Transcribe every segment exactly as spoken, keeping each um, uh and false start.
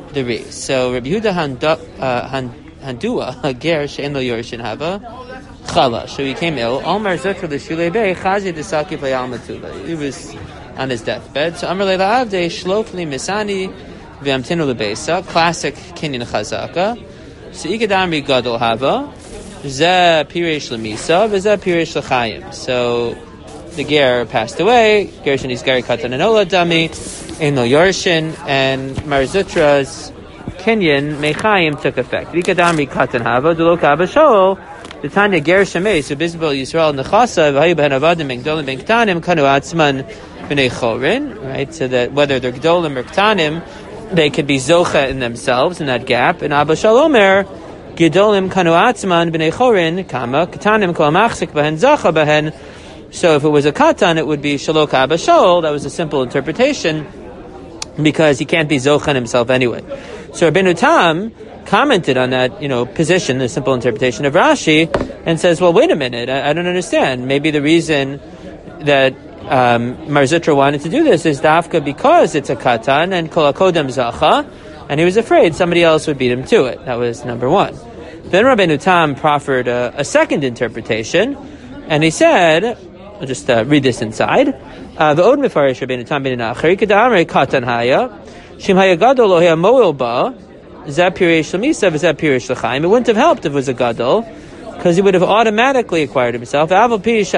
the Ri. So Rabbi Yehuda Handu, uh, Handua, Ger She'en Lo Yorshin Hava, Chala. So he became ill. Omar Zutra L'Shulei Bei, Chazi D'Saki V'Yal Matula. He was on his deathbed. So Amar Leila Avdei, Shlofli Misani V'Amtinu L'Beisa, classic Kinyan Chazaka. So Ikadamri Gadol Hava, Zeh Piresh L'Misa, V'Zeh Piresh L'Chayim. So the Ger passed away. Gershon is Geri Katan and Ola Dami, Ein Lo Yorshin, and Mar Zutra's Kinyan Mechayim took effect. Ikadamri Katan Hava, Dulo Kaba Shoel, the Tanya Ger Shemei, so Bizbal Yisrael Nechasa, V'Hayu B'Hen Avadim, Ben Gdolim, Ben Ktanim, Kanu Atzman, B'nei Chorin, right? So that whether they're Gdolim or Ktanim, they could be Zocha in themselves, in that gap. And Abba Shalomer, Gedolim Kanu Atzman, B'nei Chorin, Kama, Ktanim, Kol Machzik, B'hen Zacha, B'hen. So if it was a Katan, it would be Shalok Abba Shol. That was a simple interpretation, because he can't be Zocha in himself anyway. So Rabbeinu Tam commented on that, you know, position, the simple interpretation of Rashi, and says, well, wait a minute, I, I don't understand. Maybe the reason that um, Mar Zutra wanted to do this is dafka because it's a katan and kol hakodem zacha, and he was afraid somebody else would beat him to it. That was number one. Then Rabbeinu Tam proffered a, a second interpretation, and he said, I'll just uh, read this inside. The Od Mefarish Rabbeinu Tam ben Nachari kedamrei katan haya shim haya gadol lo haya moel ba. It wouldn't have helped if it was a gadol, because he would have automatically acquired himself. It's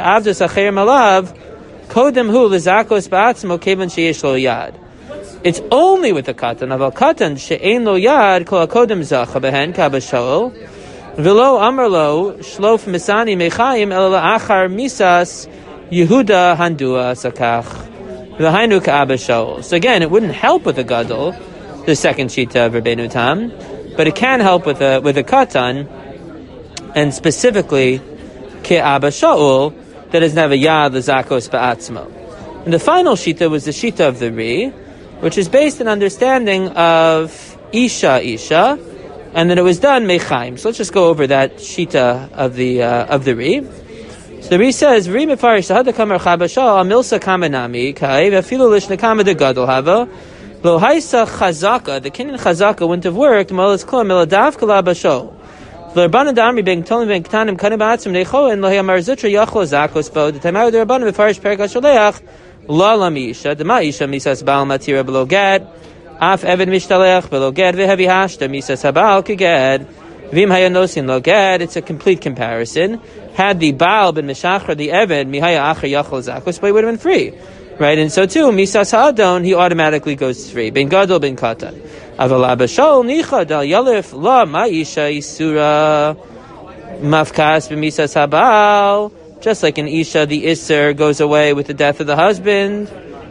only with the katan. Aval katan she'ein lo yad kol hakodem zacha behen kabashol v'lo amarlo shlof misani mechayim el achar misas Yehuda handua sakach v'hainu ka'abashol. So again, it wouldn't help with the gadol, the second shita of Rabbeinu Tam, but it can help with a with a katan, and specifically ke'aba shaul, that doesn't have a yad l'zakos ba'atzmo. And the final shita was the shita of the Ri, which is based on understanding of isha isha, and then it was done mechaim. So let's just go over that shita of the uh, of the Ri. So the Ri says, Ri mefarish sahada kamar chabashal amilsa kamanami kai ve'afilu lishna kama de gadol hava. Lo haisa chazaka, the Kinyan chazaka wouldn't have worked. Malas kol meladav kala bashol. Lo rabbanan da'amri ben ktolim ben ktanim kanim ba'atzim nechoin lo haya Mar Zutra yachol zakos bo. The time out the rabbanan befarish perik hasholeach la lamisha the ma'isha misas baal matira below gad af eved mishtaleach below gad vehevi hashta misas habal kegad vim haya nosin lo gad. It's a complete comparison. Had the baal been mishachar the eved mihaya acher yachol zakos bo, he would have been free. Right, and so too, Misas Ha'adon, he automatically goes free. Ben Gadol, Ben Katan. Aval Abashol, Nicha, Dal Yalif, La, Ma'isha, Isura, Mafkas, B'Misas Habal. Just like in Isha, the Isser goes away with the death of the husband.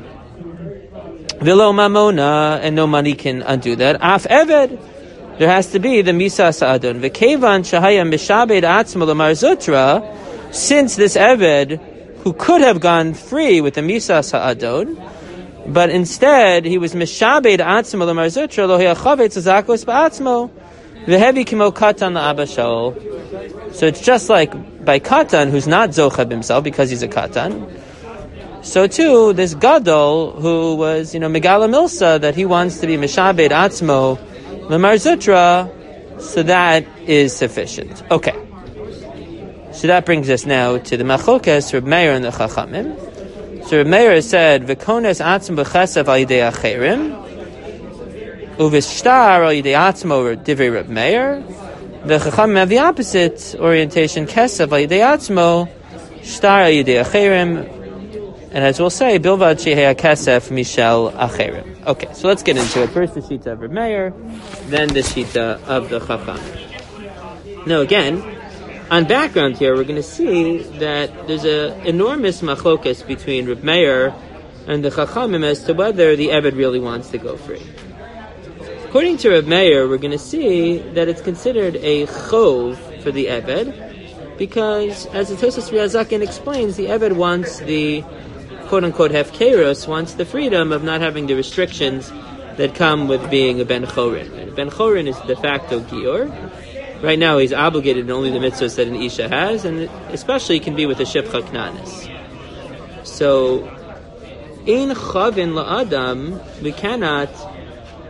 Vilo Mamona, and no money can undo that. Af Eved, there has to be the Misas Ha'adon. V'Kevan, Shahaya, Mishabed, Atzma, Mar Zutra, since this Eved, who could have gone free with the Misas Ha'adon, but instead he was Mishabed Atzmo L'Mar Zutra Lo Hiachavetz Zakos Ba'atzmo V'Hevi Kimo Katan La'Abba Shaul. So it's just like by Katan, who's not Zochab himself because he's a Katan. So too, this Gadol who was, you know, Megala Milsa, that he wants to be Mishabed Atzmo L'Mar Zutra, so that is sufficient. Okay. So that brings us now to the Machokas, Reb Meir and the Chachamim. So Reb Meir said, "V'kones atzm b'chesef al yidei acherim, uv'shtar al yidei atzmo divrei Reb Meir." The Chachamim have the opposite orientation: kesef al yidei atzmo, shtar al yidei acherim, and as we'll say, bilvad shehei kesef mishel acherim. Okay, so let's get into it. First the shita of Reb Meir, then the shita of the Chachamim. Now again, on background here, we're going to see that there's an enormous machlokas between Reb Meir and the Chachamim as to whether the Eved really wants to go free. According to Reb Meir, we're going to see that it's considered a chov for the Eved, because, as the Tosas Riazakin explains, the Eved wants the quote-unquote hefkeros, wants the freedom of not having the restrictions that come with being a ben chorin. And ben chorin is de facto gior. Right now, he's obligated in only the mitzvahs that an isha has, and especially can be with a shipcha knanis. So, in chavin la'adam, we cannot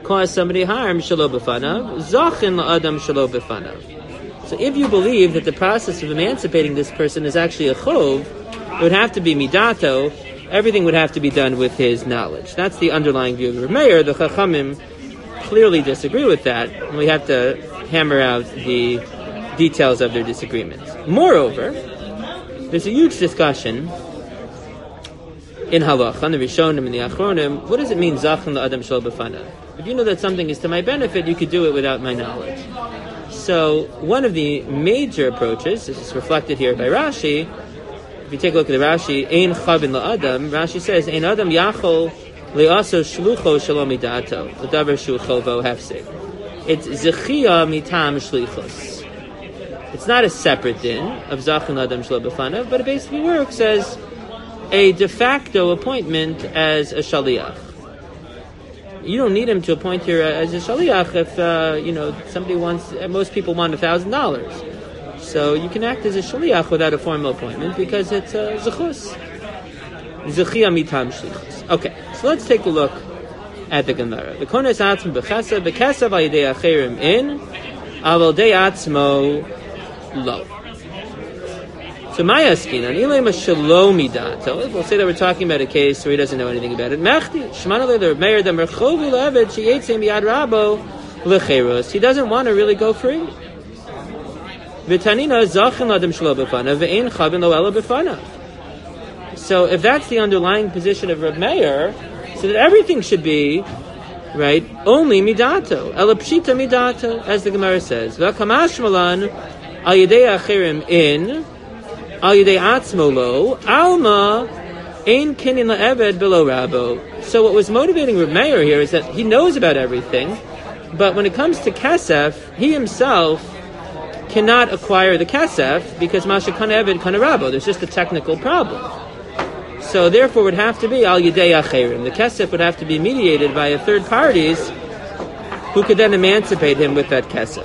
cause somebody harm, shelo b'fanav, zachin la'adam shelo b'fanav. So if you believe that the process of emancipating this person is actually a chov, it would have to be midato, everything would have to be done with his knowledge. That's the underlying view of Reb Meir. The Chachamim clearly disagree with that, and we have to hammer out the details of their disagreements. Moreover, there's a huge discussion in halacha, in the Rishonim and the Achronim. What does it mean, zachin la'adam shelo b'fanav? If you know that something is to my benefit, you could do it without my knowledge. So one of the major approaches, this is reflected here by Rashi. If you take a look at the Rashi, ein chavin la'adam, Rashi says, ein adam yachol le'aso shlucho shelo midato, l'davar shu chovo hefsek. It's zechia mitam shlichos. It's not a separate din of zachin la'adam shelo b'fanav, but it basically works as a de facto appointment as a shaliach. You don't need him to appoint here as a shaliach if, uh, you know, somebody wants, most people want a thousand dollars. So you can act as a shaliach without a formal appointment because it's a zechus. Zechia mitam shlichus. Okay, so let's take a look at the Gemara. The kones atzmo b'chesa, b'chesa v'yidei acherim in, aval dei atzmo lo. So Maya Skinan, Ilema Shalomi Dato. We'll say that we're talking about a case where he doesn't know anything about it. Mechti, Shmanale the Mayor the Merchovu Levet, Sheyetzim Yad Rabo Lecheros. He doesn't want to really go free. V'tanina Zachin Ladam Shalo B'fanav, Ve'ein Chavin Lo Ela B'fanav. So if that's the underlying position of Reb Meir, so that everything should be, right, only Midato. Ela Pshita Midato, as the Gemara says. V'kamash Malan, Al Yedei Achirim in, Al Yidei Atzmo Lo, Alma Ein Kinin La'eved Below Rabo. So what was motivating Reb Meir here is that he knows about everything, but when it comes to Kesef, he himself cannot acquire the Kesef because Masha Kana Eved Kana Rabo. There's just a technical problem. So therefore it would have to be Al Yidei Acherim. The Kesef would have to be mediated by a third parties who could then emancipate him with that Kesef.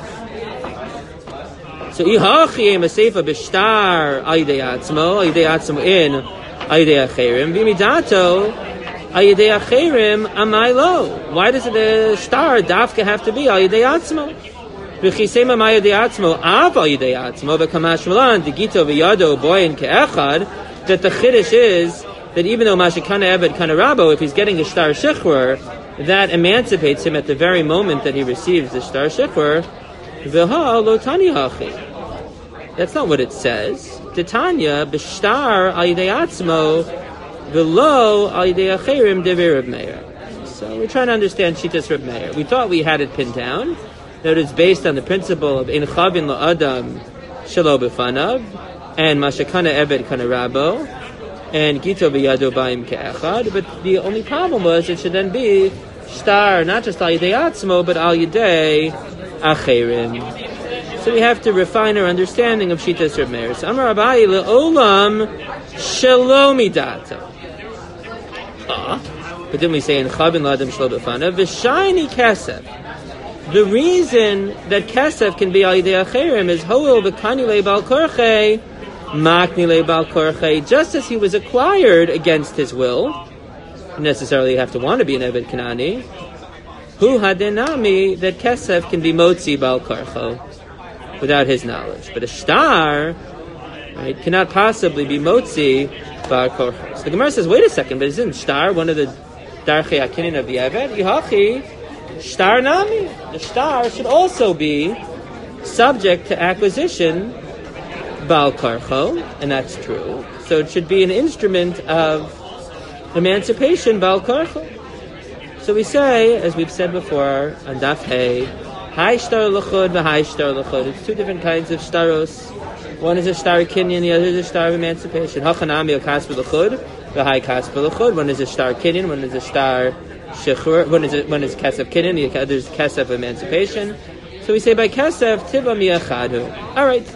So ihachiyem aseifa b'shtar ayidei atzmo, ayidei atzmo in ayidei acherim, v'midato ayidei acherim amaylo. Why does the star dafka have to be ayidei atzmo? V'chisema ayidei atzmo av ayidei atzmo v'kamash malan digito v'yado boyin ke'echad. That the chiddush is that even though mashikana eved kana rabo, if he's getting a star shechur, that emancipates him at the very moment that he receives the star shechur. V'ha lo tani hachi. That's not what it says. Titania b'shtar al yidei atzmo v'lo al yidei acherim devei Reb Meir. So we're trying to understand Shitas Reb Meir. We thought we had it pinned down that it's based on the principle of in chavin la'adam shelo b'fanav and mashakana eved kana rabo and gito v'yado ba'im ke'echad. But the only problem was it should then be shtar not just al yidei atzmo but al yidei acherim. So we have to refine our understanding of Shitas Reb Meir. So Amar Abaye le'olam shelo midato. Ah, but then we say in Chavin Ladam Shelo B'fanav v'shayni kesef. The reason that kesef can be al yidei acherim is hoil v'kani le'bal korchei makni le'bal korchei. Just as he was acquired against his will, you necessarily have to want to be an Eved Kanani. Hu hadenami that kesef can be motzi bal karcho without his knowledge, but a star, right, cannot possibly be motzi bal karcho. So the Gemara says, wait a second, but isn't star one of the darchei akinin of the eved? Yihachi star nami. The star should also be subject to acquisition bal karcho, and that's true. So it should be an instrument of emancipation bal karcho. So we say, as we've said before, on Daf Hey, Hai Shtar L'chud, V'Hai Shtar L'chud. It's two different kinds of shtaros. One is a shtar kinyan, the other is a shtar of emancipation. Hachanami al Kasper L'chud, V'Hai Kasper L'chud. One is a shtar kinyan, one is a shtar shechur, one is a, one is kesef kinyan, the other is kesef emancipation. So we say by kesef, Tiva Miachadu. Alright.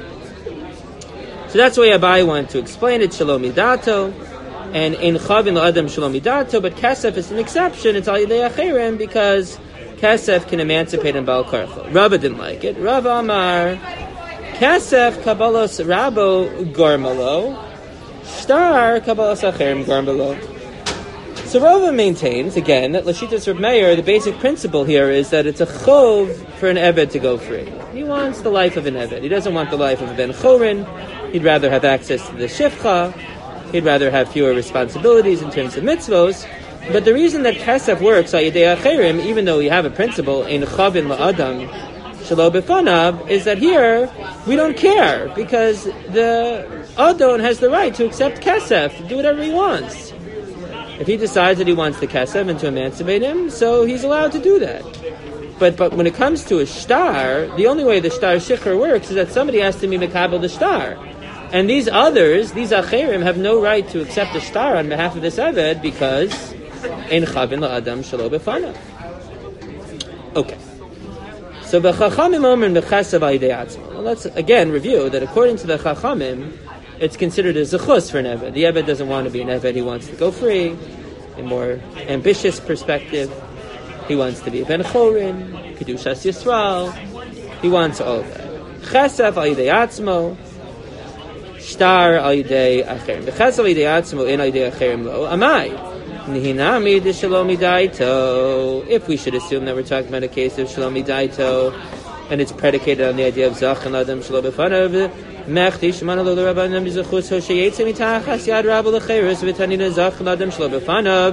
So that's the way Abai wanted to explain it, Shalom Midato. And in Chavin L'Adam Shalom Midato, but Kesef is an exception. It's Al Yidei Acherim because Kesef can emancipate in Baal Karcho. Rava didn't like it. Rava Amar Kesef Kabbalos Rabo Gormalo Shtar Kabbalos Acherim Gormalo. So Rava maintains, again, that Lashitas Reb Meir, the basic principle here is that it's a chov for an Eved to go free. He wants the life of an Eved. He doesn't want the life of a Ben Chorin. He'd rather have access to the Shifcha. He'd rather have fewer responsibilities in terms of mitzvos. But the reason that Kesef works, even though you have a principle, in Chavin La'adam Shelo B'fanav, is that here we don't care because the Adon has the right to accept Kesef, to do whatever he wants. If he decides that he wants the Kesef and to emancipate him, so he's allowed to do that. But but when it comes to a shtar, the only way the shtar shikhr works is that somebody has to be mekabel the shtar. And these others, these acherim, have no right to accept the shtar on behalf of this Eved because ein chavin la'adam shelo b'fanav. Okay. So b'chachamim omer b'chesav al-yidei atzmo. Let's again review that according to the chachamim, it's considered a zechus for an Eved. The Eved doesn't want to be an Eved, he wants to go free. A more ambitious perspective. He wants to be a Ben Chorin, Kedushas Yisrael. He wants all of that. Chesef al yidei atzmo, shtar al yidei acherim. The chesef al yidei atzmo in al yidei acherim lo. Amai. Nihinami de shalom idaito. If we should assume that we're talking about a case of shalom idaito, and it's predicated on the idea of zachan adam shalom b'fanav, mechti shemana lo l'rabbanim b'zechus ho sheyetze mitachas yad rabba l'cheirus v'tanina zachan adam shalom b'fanav.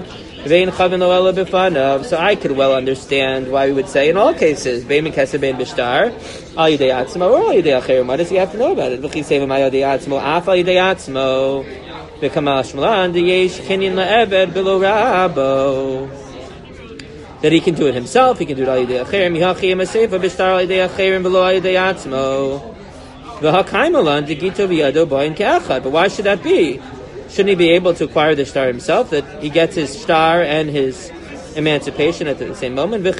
So I could well understand why we would say in all cases, Bein Mikesef Bein Bishtar, Al Yidei Atzmo, or Al Yidei Acherim. Why does he have to know about it? V'chi Sevim Al Yidei Atzmo, Af Al Yidei Atzmo, V'kamal Shmalan, D'yesh Kinyin La'eved Below Rabo. That he can do it himself, he can do it Al Yidei Acherim, Yihachi Yem Asefa Bishtar Al Yidei Acherim Below Al Yidei Atzmo. V'hakaimalan, D'gito V'yado Boin Ke'achad. But why should that be? Shouldn't he be able to acquire the shtar himself, that he gets his shtar and his emancipation at the same moment? If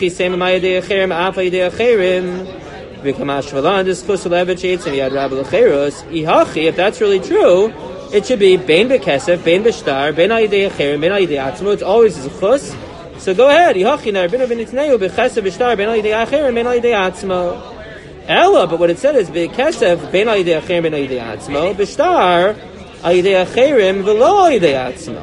that's really true, it should be bein bekesef, bein b'shtar, bein al-yidei acherim, bein al-yidei atzmo. It's always a chus. So go ahead. Ella, but what it said is bekesef, bein al-yidei acherim, bein al-yidei atzmo, b'shtar, al-yidei acherim v'lo al-yidei atzmo.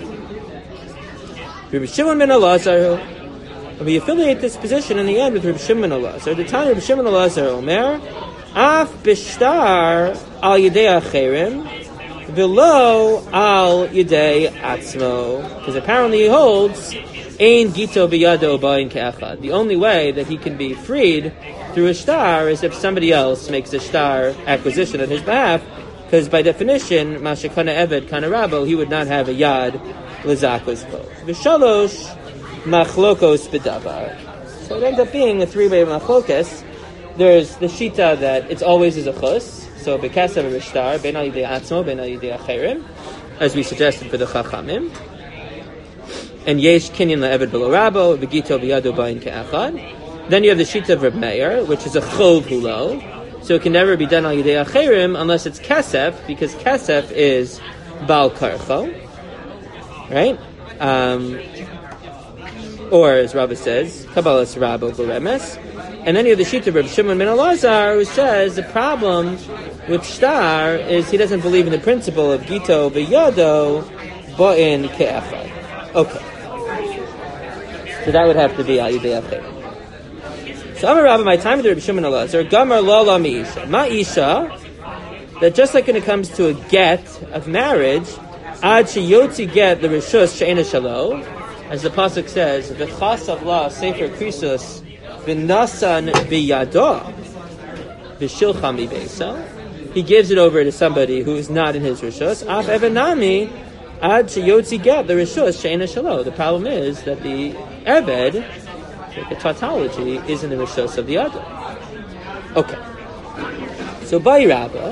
Rabbi Shimon ben Elazar, we affiliate this position in the end with Rabbi Shimon ben Elazar. The time Rabbi Shimon ben Elazar Omer, af b'shtar al-yidei acherim v'lo al-yidei atzmo. Because apparently he holds ein gito b'yado ba'in ke'achad. The only way that he can be freed through a shtar is if somebody else makes a shtar acquisition on his behalf. Because by definition, Mashakana Eved Kana Rabo, he would not have a yad l'zakos po. V'shalosh machlokos b'davar. So it ends up being a three-way machlokos. There's the shita that it's always is a chus. So b'kasav v'shtar, ben al yidei atzmo, ben al yidei acherim, as we suggested for the chachamim. And yesh kinyan la'eved below Rabo, v'gito v'yado ba'in ke'achad. Then you have the shita of Reb Meir, which is a chov hulo. So it can never be done al yidei acherim unless it's kesef, because kesef is bal karcho, right? Um, or as Rabbi says, kabbalas rabo b'remes. And then you have the sheet of Rabbi Shimon ben Elazar, who says the problem with shtar is he doesn't believe in the principle of gito v'yado ba'in ke'echad. Okay, so that would have to be al yidei acherim. So Amar Rabbi, my time with Rabbi Shimon Elazar, Gamar Lola Mi'isha. Ma'isha, that just like when it comes to a get of marriage, Ad Sheyotzi get the Rishus She'ena Shalo, as the Pasuk says, V'chasav la Sefer Krisus V'nasan B'yado V'shilcha Mi'beisa. He gives it over to somebody who is not in his Rishus. Af Evanami Ad Sheyotzi get the Rishus She'ena Shalo. The problem is that the Eved, the tautology is in the Rishos of the Adam. Okay. So by Rabbah,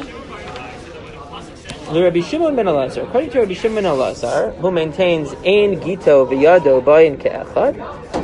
the Rabbi Shimon ben Elazar, according to Rabbi Shimon ben Elazar, who maintains ein gito v'yado ba'in ke'echad,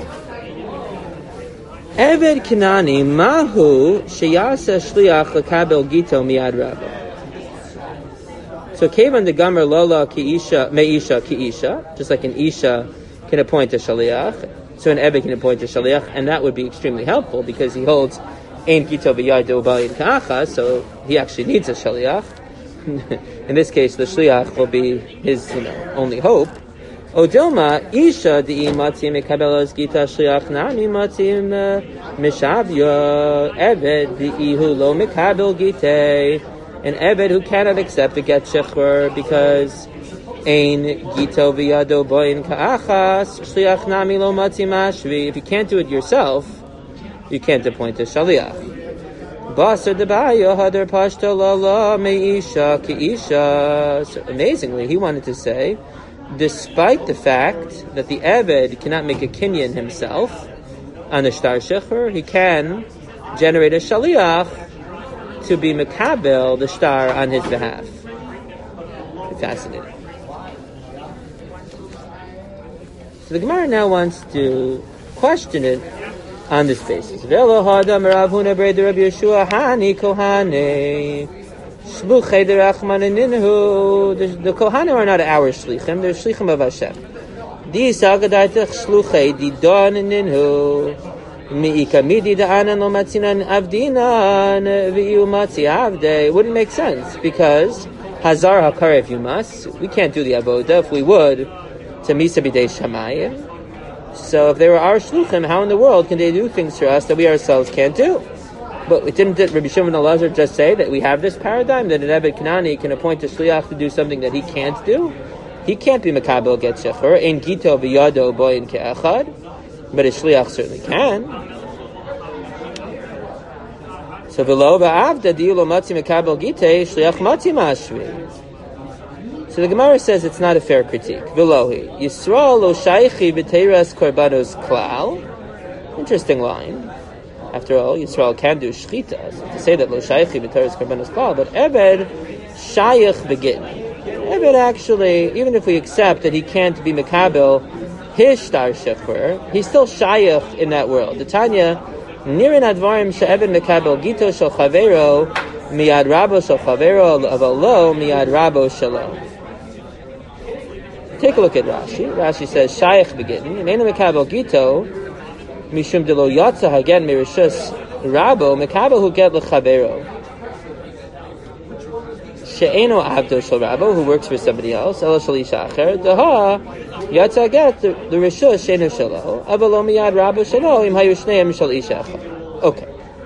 Eved Kanani mahu sheyasa shliach lekabel gito miyad Rabbah. So kevan de gamer lola ki isha meisha ki isha, just like an isha can appoint a shaliach. So an Ebed can appoint a shaliach, and that would be extremely helpful because he holds ein gito v'yado ba'in ka'acha, so he actually needs a shaliach. In this case, the shliach will be his, you know, only hope. Odilma isha di matim mekabelas gita shliach nami matim mishavya eved di ihu lo mekabel gite, an eved who cannot accept the get shechur because ein gito v'yado boyin ka'achas shliach nami lo matim ashvi. If you can't do it yourself, you can't appoint a shaliach. Basar debayo hadar pashto lala meisha kiisha. So amazingly, he wanted to say, despite the fact that the Eved cannot make a kinyan himself on the shtar shechur, he can generate a shaliach to be mekabel the shtar on his behalf. Fascinating. So the Gemara now wants to question it on this basis. Velo hadam Rav Huna breder Rabbi Yeshua hani kohane. Shluchei derachmaninhu. The Kohanim are not our shlichim; they're shlichim of Hashem. Di sagadaitach shluchei di doninhu. Miika midi da'anan lo matzinan avdinan v'iyu matzi avde. It wouldn't make sense because hazar hakar if you must. We can't do the avoda. If we would, to misa b'dei shamayim. So if they were our shluchim, how in the world can they do things for us that we ourselves can't do? But didn't Rabbi Shimon Elazar just say that we have this paradigm that an Eved Kanani can appoint a shliach to do something that he can't do? He can't be mekabel get shechur in gito v'yado boyin ke'achad, but a shliach certainly can. So v'lo v'avda di'ulo matzi mekabel gite shliach matzi mashvi. So the Gemara says it's not a fair critique. V'lohi Yisrael lo shaychi b'teiras korbanos klal. Interesting line. After all, Yisrael can do shchita. So to say that lo shaychi b'teiras korbanos klal, but Eved shayich begin. Eved actually, even if we accept that he can't be mekabel his shtar shechur, he's still shayich in that world. The Tanya nirin advarim she'eved mekabel gito shel chavero miyad rabo shel chavero avalo miyad rabo shelo. Take a look at Rashi. Rashi says, Shayach begin. In Eina Mekabel Gito, Mishum de lo yatsa hagen mirishus rabo, Mekabel hu get lechavero. She'eno abdo shel rabo, who works for somebody else, elo shel isha acher, daha, yatsa get the rishus she'eno shelo, avalo miyad rabo shelo, im hayu shneim shel isha acher. Okay.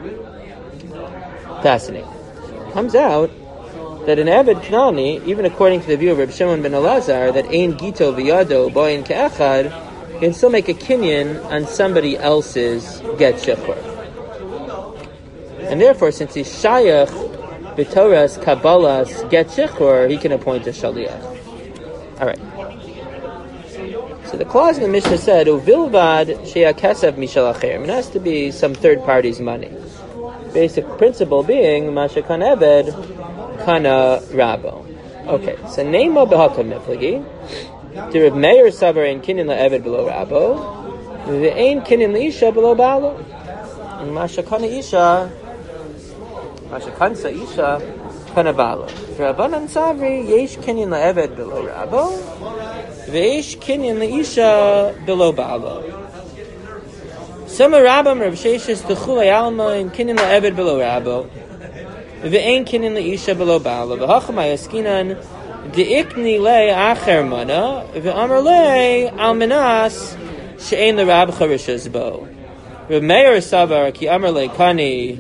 Fascinating. Comes out that an Eved Knani, even according to the view of Reb Shimon ben Elazar, that Ein Gito V'Yado Boyin Ke'echad, can still make a kinyan on somebody else's get shechur. And therefore, since he's shayach b'toras kabbalas get shechur, he can appoint a shaliach. All right. So the clause in the Mishnah said, "Uvilvad sheya kesav mishal acher." It has to be some third party's money. Basic principle being mashakan eved kana rabo. Okay, so nema b'hakam miflagi. The Reb Meir savar ein kinin la'eved below rabo. The ein kinin la'isha below balo. And mashakana isha, mashakansa isha kana balo. Rabbanan savri yesh kinin la'eved below rabo. Ve'esh kinin la'isha below balo. Some Rabbam Rav Sheshes Techulei Alma and Kinin LaEved below Rabbo. Ve'ein Kinin LaIsha below Bala. V'hachamay askinan de'ikni le acher mana ve'amar le almanas she'ein l'Rab charishas bo. Rav Meir savar ki amar le kani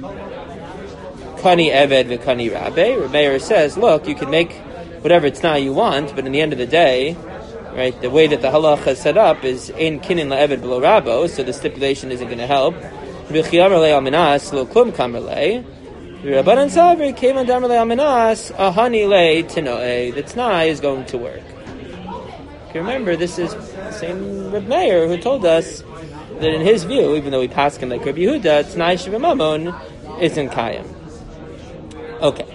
kani Eved ve'kani Rabbe. Rav Meir says, look, you can make whatever tzna you want, but in the end of the day, right, the way that the halacha is set up is in kinin la'eved below rabo, so the stipulation isn't going to help. V'chiyamar le alminas lo klum kamar le. Rabbanan savri kevan damar le alminas ahani le tinoe. The t'nai is going to work. Okay, remember, this is the same Reb Meir who told us that in his view, even though we pass him like Rabbi Yehuda, t'nai shivamamon isn't kayam. Okay.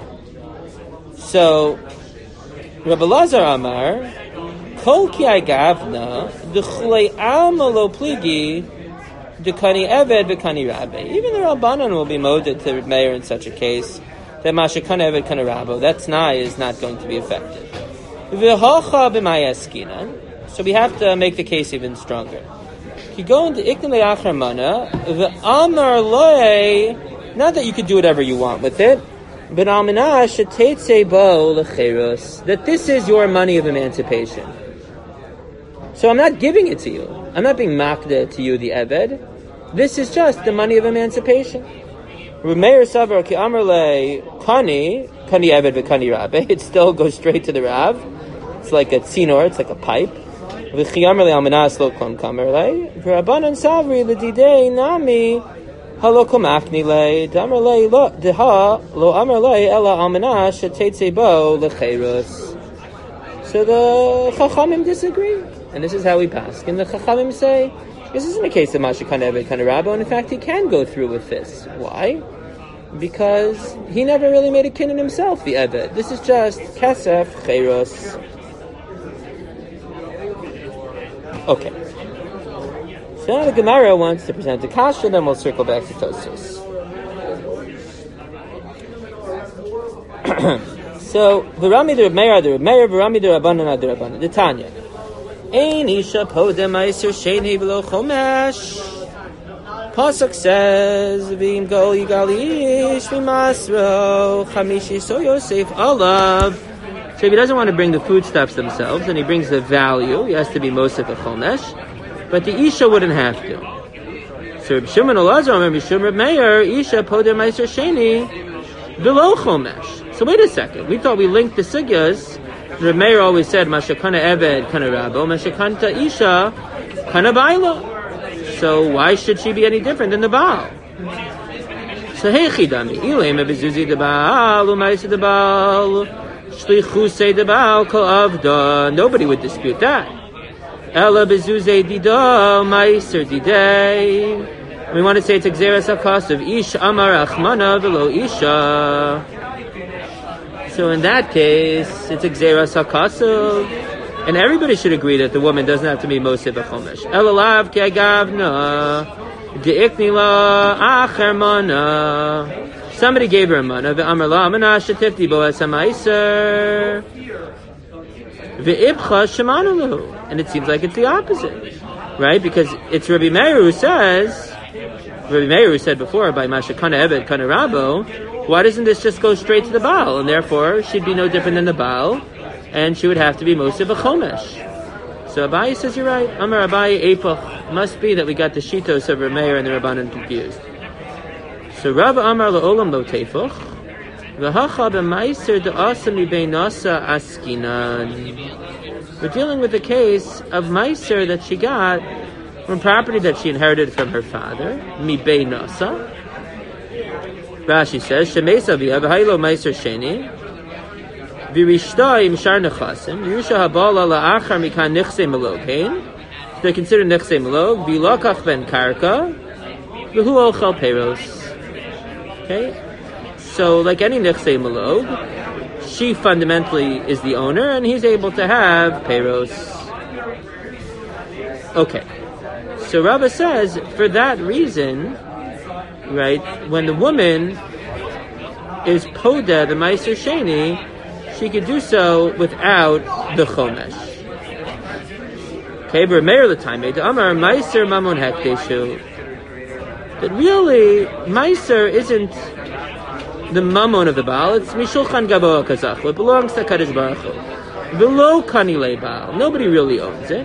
So, Rabbi Lazar Amar, Kol ki agavna d'chlei alma lo pligi d'kani eved v'kani rabbe. Even the Rabbanan will be moded to Reb Meir in such a case that mashakana eved kana rabbo. That t'nai is not going to be effective. V'hacha b'mayaskinan. So we have to make the case even stronger. Ki go into iknei achar mana v'amar loy. Not that you could do whatever you want with it, but alminah shetetze bo lecherus. That this is your money of emancipation. So I'm not giving it to you. I'm not being makda to you, the Eved. This is just the money of emancipation. Meir Savar ki Amarle Kani, Kani Eved v'Kani Rabbe. It still goes straight to the Rav. It's like a tzinor, it's like a pipe. V'chi Amarle Almanas lo kon kamerle. V'Rabbanan Savri l'didei nami halo komakni le. D'Amarle lo deha lo Amarle ela Almanas shetetze bo lecherus. So the Chachamim disagree, and this is how we pass. And the Chachamim say, this isn't a case of Masha Kana Eved Kana Rabbo, and in fact he can go through with this. Why? Because he never really made a kinyan himself, the Eved. This is just Kesef Cheiros. Okay. So now the Gemara wants to present the Kasha, then we'll circle back to Tosfos. So, V'rami de Reb Meir, de Reb Meir, V'rami de Rabbanan, de Rabbanan. The Tanya. Ein isha podem meiser sheni v'lo chomesh. Pasuk says, V'im gol yigal ish v'masro chamishi so Yosef alav. So if he doesn't want to bring the foodstuffs themselves, and he brings the value, he has to be mosef a chomesh. But the isha wouldn't have to. So Reb Shimon Elazar, Reb Shimon Reb Meir, isha podem meiser sheni v'lo chomesh. So wait a second. We thought we linked the sigyas. Reb Meir always said, Mashakana Eved Kana Rabbo, Mashakanta Isha Kana Baila. So why should she be any different than the Baal? So hey Chidami, Ilem Bezuzi the Baal, Umaisa the Baal, Shlichuse the Baal, Kol Avda. Nobody would dispute that. Ella Bezuze Dida, Maiser Didei. We want to say it's Xeris Hakas of Ish Amar Achmana Velo Isha. So in that case, it's a Xeras HaKasav. And everybody should agree that the woman doesn't have to be Mosef HaChomesh. Elalav ki agavna, de'ikni la acher mana. Somebody gave her a mana. Ve'amar la amana shetifti bo es ha'maiser. Ve'ibcha shemanu. And it seems like it's the opposite. Right? Because it's Rabbi Meir who says, Rabbi Meir who said before, by Masha Kana Eved Kana Rabbo, why doesn't this just go straight to the Baal? And therefore, she'd be no different than the Baal, and she would have to be Mosef Chomesh. So Abaye says, you're right. Amar Abaye Epoch. Must be that we got the Shitos of Rameir and the Rabbanan confused. So Rav Amar La'olam Lo Tefoch. V'hacha b'maiser da'asa mi'bein nasa askinan. We're dealing with the case of Maiser that she got from property that she inherited from her father, mi'bein nasa. Rashi says, Shemesa v'ya v'haylo meiser sheni v'rishta im shar nechasim Yerusha habala la'achar mikan nichse melokein. They consider nichse melog v'lokach ben karka v'hu ochal peros. Okay? So, like any nichse melog, she fundamentally is the owner, and he's able to have peros. Okay. So Rabba says, for that reason, right, when the woman is poda, the meiser sheni, she could do so without the chomesh. Okay, but Meir the time made Amar meiser mamon hekdeshu. That really, meiser isn't the mamon of the Baal, it's mishulchan gaboa kazach. It belongs to Kadosh Baruch Hu. Below kanile Baal, nobody really owns it,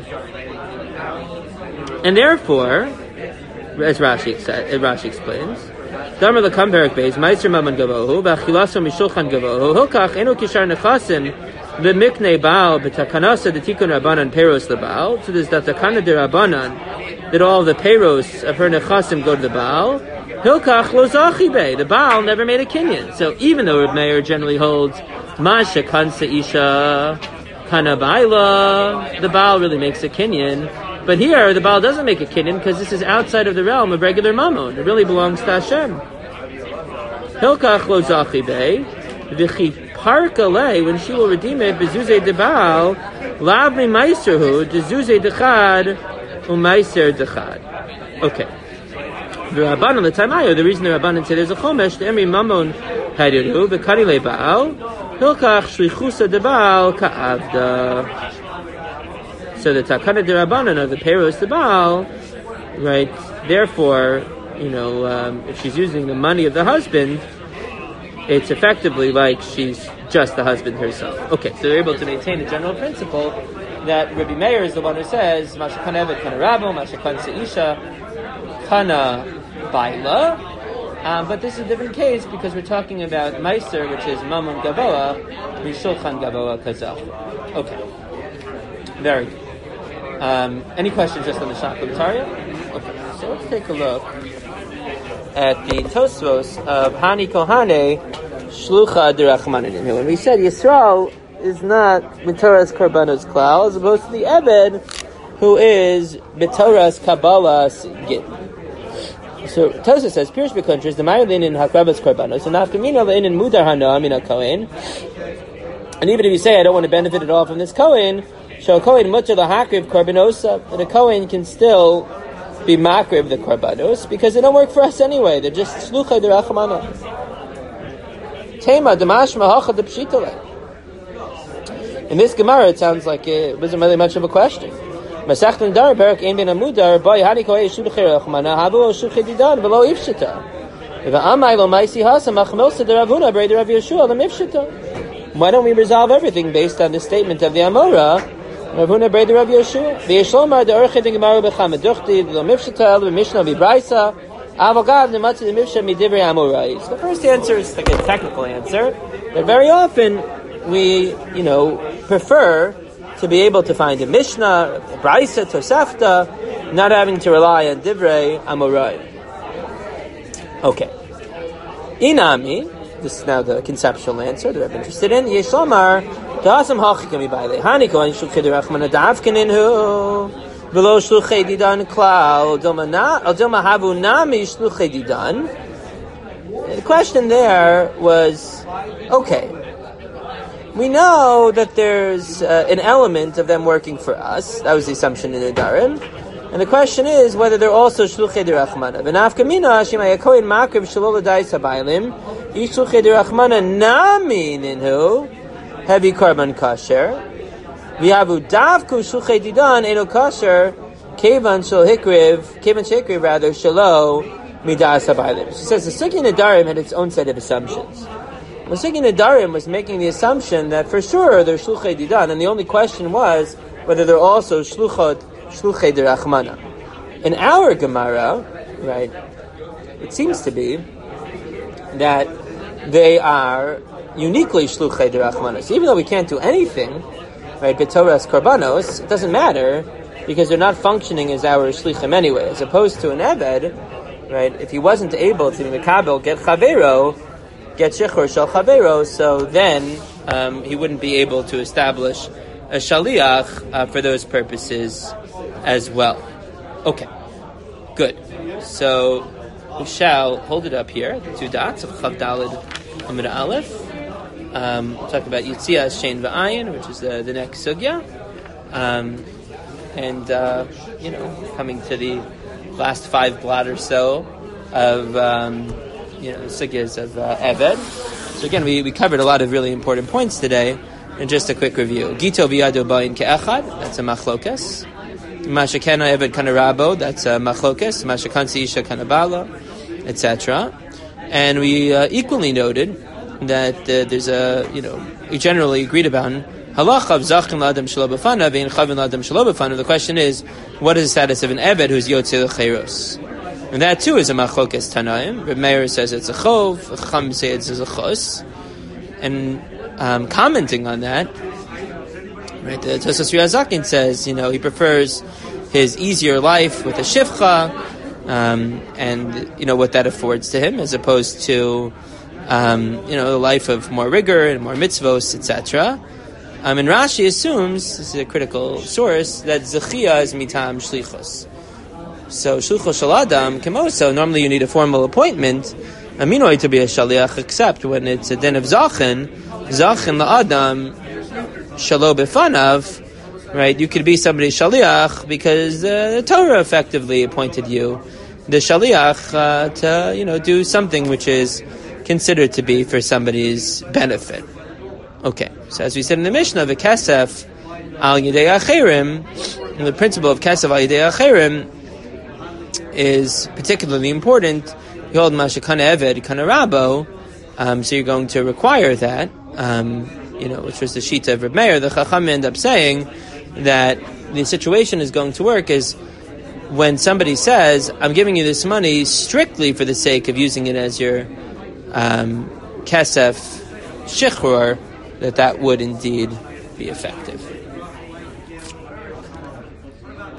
and therefore, as Rashi said, Rashi explains, Damar lekam perak beis meiser mamon gavohu v'achilaso mishulchan gavohu hilkach enu kishar nechasim v'miknei Baal b'takanasa detikun rabbanan peros leBaal. So there's the takana de rabbanan that all the peros of her nechasim go to the Baal. Hilkach lo zachi bei. The Baal never made a kinyan. So even though Reb Meir generally holds masha kansa isha kana baila, the Baal really makes a kinyan. But here, the Baal doesn't make a kinyan because this is outside of the realm of regular mammon. It really belongs to Hashem. Hilkach lo zachi bei, v'chi parka lei, when she will redeem it, bezuze de Baal, lavri meiserhu, dezuze dechad, umeiser dechad. Okay. The Rabbanan, the Tamayo, the reason the Rabbanan said there's a chomesh, the emri mammon hadiru, v'kari le Baal, hilkach shlichusa de Baal ka'avda. So the Takana de Rabbanan of the Peros de Baal, right? Therefore, you know, um, if she's using the money of the husband, it's effectively like she's just the husband herself. Okay, so they're able to maintain the general principle that Rabbi Meir is the one who says Masha Kana Eved Kana Rabo, Masha Kana Seisha Kana Baila. Um, but this is a different case because we're talking about Meiser, which is Mamun Gavoa, Mishulchan Gavoa Kazach. Okay. Very good. Um, any questions just on the Shaklamataria? Okay. So let's take a look at the Tosfos of Hani Kohane Shlucha Derachmanin. When we said Yisrael is not B'Torah's Karbanos Klal, as opposed to the Ebed, who is B'Torah's Kabbalah's Git. So Tosa says, Pirish B'Kuntrish, the Ma'ilin in Hakrabas Karbanos, and Nafkamina Le'in in Mudar Hana Amina Kohen. And even if you say, I don't want to benefit at all from this Kohen, Shal Kohen Mutter L'Hakriv Karbanosa, but a Kohen can still be Makriv the Karbanos, because they don't work for us anyway, they're just Shluchai Derachmana. Tema Damashma Hacha de Pshitale. In this Gemara, it sounds like it wasn't really much of a question. Masechta Dar Barak Ein Ben Amudar Boy Hani Kohen Shluchai Derachmana Havu Shluchai Didan Velo Ifshita. If Amai Lo Maisi Hasa Machmelsa Deravuna Brei Derav Yeshua Lam Ifshita. Why don't we resolve everything based on the statement of the Amora? Ravuna Brei Derav Yeshua. V'Yeshlomar De'orchid the Gemara B'Chama Duchti Lo Mifshita Lo Mishnah V'Braisa. Avogad Nematzi the Mifsha Midivrei Amorais. The first answer is like a technical answer, but very often we, you know, prefer to be able to find a Mishnah, a Braisa, Tosefta, not having to rely on Divrei Amorai. Okay. Inami, this is now the conceptual answer that I'm interested in. Yeshlomar Da'asam Hachikami Baile. Hani Kohen Shluchei Derachmana Da'avkeninhu. Below Shluchei Didan Klal, Aldilma Havu Nami Shluchei Didan. The question there was, okay, we know that there's uh, an element of them working for us. That was the assumption in the Darim. And the question is whether they're also Shluchei Derachmana. V'nafkamina Shimaya Kohen Makriv Shalol Adais HaBailim Ish Shluchei Derachmana Nami Ninhu Heavy Carbon Kasher. V'yavu davku shluchei didan eno kasher kevan shel hikriv kevan shekriv rather shelo midas habaylim. She says the Sugya Nadarim had its own set of assumptions. The Sugya Nadarim was making the assumption that for sure they're shluchei didan, and the only question was whether they're also shluchot shluchei derachmana. In our Gemara, right, it seems to be that they are uniquely shluchei derachmana. So even though we can't do anything, right, b'Torah's karbanos, it doesn't matter because they're not functioning as our shlichim anyway. As opposed to an Ebed, right, if he wasn't able to mekabel get chavero, get shechor shel chavero, so then um, he wouldn't be able to establish a shaliach uh, for those purposes as well. Okay, good. So we shall hold it up here. The two dots of Chav Daled Amud Aleph. Um, we'll talk about Yitzias Shein V'Ayin, which is the, the next sugya, um, and uh, you know, coming to the last five blot or so of um, you know sugyas of uh, Eved. So again, we, we covered a lot of really important points today. And just a quick review: Gito v'Yado Bayin Ke'echad, that's a machlokas. Masha Kana Eved Kana Rabo, that's a machlokas. Masha Kansi Isha Kana Bala, et cetera. And we uh, equally noted that uh, there's a, you know, we generally agreed about halacha of zachin l'adam shelo b'fanav ve'in chavin l'adam shelo b'fanav. The question is, what is the status of an Eved who's yotzei l'cheiros? And that too is a machlokes tanaim. Reb Meir says it's a chov, Chacham say it's a chos. And um, commenting on that, right, the Tosas Riazakin says, you know, he prefers his easier life with a shivcha, um, and you know what that affords to him, as opposed to Um, you know, a life of more rigor and more mitzvos, et cetera. Um, and Rashi assumes, this is a critical source, that Zechia is mitam shlichos. So shlichos shel adam kemoso. Normally, you need a formal appointment, aminoi to be a shaliach, except when it's a din of zachin, zachin la'adam shalo befanav. Right, you could be somebody's shaliach because uh, the Torah effectively appointed you the shaliach uh, to, you know, do something which is considered to be for somebody's benefit. Okay, so as we said in the Mishnah, the kesef al yidei acherim, the principle of kesef al yidei acherim is particularly important. You hold masha kana eved kana rabo, um, so you're going to require that, um, you know, which was the shita of Reb Meir. The Chacham end up saying that the situation is going to work is when somebody says, I'm giving you this money strictly for the sake of using it as your um, kesef shichrur, that that would indeed be effective.